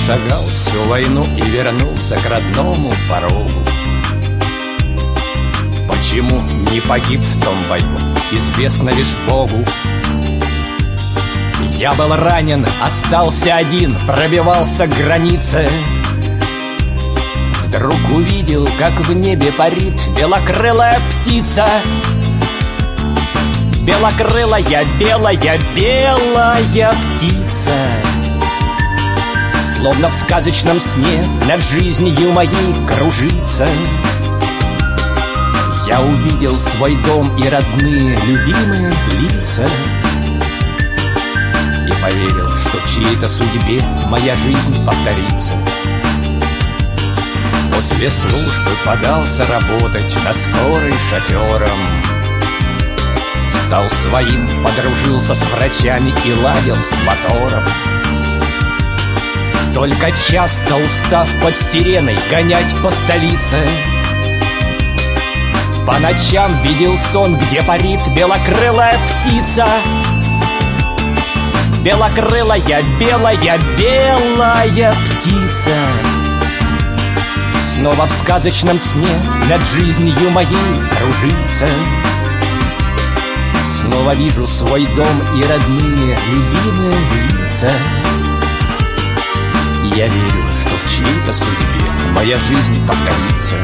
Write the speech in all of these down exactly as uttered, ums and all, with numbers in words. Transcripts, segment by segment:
прошагал всю войну и вернулся к родному порогу. Почему не погиб в том бою, известно лишь Богу. Я был ранен, остался один, пробивался к границе. Вдруг увидел, как в небе парит белокрылая птица. Белокрылая, белая, белая птица, словно в сказочном сне над жизнью моей кружится. Я увидел свой дом и родные, любимые лица, и поверил, что в чьей-то судьбе моя жизнь повторится. После службы подался работать на скорой шофером. Стал своим, подружился с врачами и ладил с мотором. Только часто устав под сиреной гонять по столице, по ночам видел сон, где парит белокрылая птица. Белокрылая, белая, белая птица, снова в сказочном сне над жизнью моей кружится. Снова вижу свой дом и родные, любимые лица. И я верю, что в чьей-то судьбе моя жизнь повторится.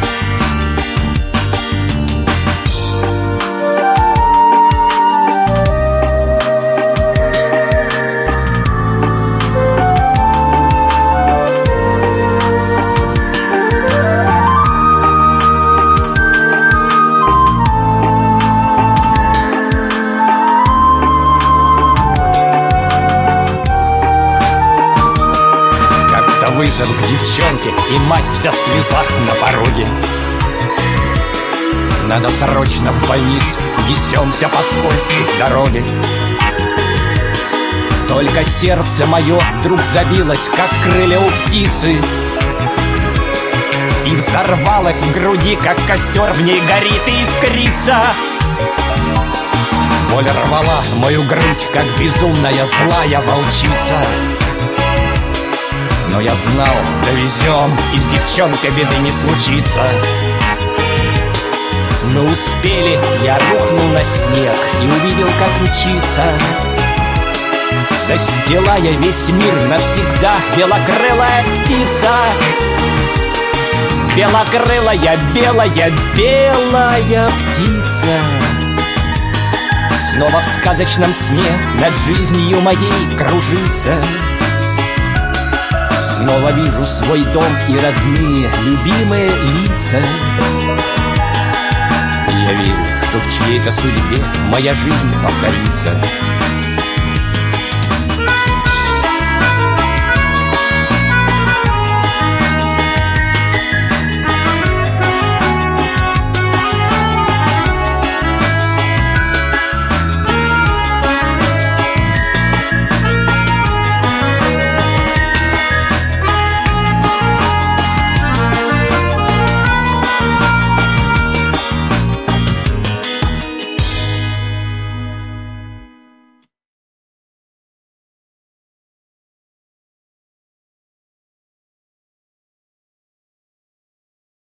Вызов к девчонке, и мать вся в слезах на пороге. Надо срочно в больницу, несемся по скользкой дороге. Только сердце мое вдруг забилось, как крылья у птицы, и взорвалось в груди, как костер в ней горит и искрится. Боль рвала мою грудь, как безумная злая волчица. Но я знал, довезем, и с девчонкой беды не случится. Мы успели, я рухнул на снег и увидел, как мчится, застилая весь мир навсегда, белокрылая птица. Белокрылая, белая, белая птица, снова в сказочном сне над жизнью моей кружится. Снова вижу свой дом и родные, любимые лица. И я верю, что в чьей-то судьбе моя жизнь повторится.